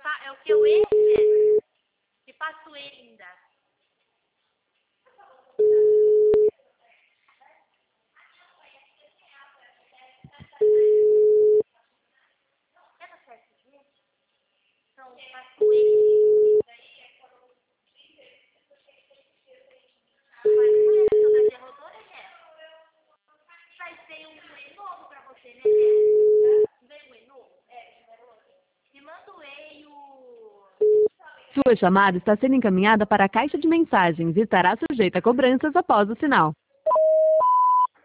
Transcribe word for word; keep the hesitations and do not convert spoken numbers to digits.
pa- é o que eu esse? Que passo ainda. Quer você aqui? Então, passo ele. Mas não é, toda derrotou, né? Vai ter um E novo pra você, né, Né? Vem um E novo? É, me manda o E e o... Sua chamada está sendo encaminhada para a caixa de mensagens e estará sujeita a cobranças após o sinal.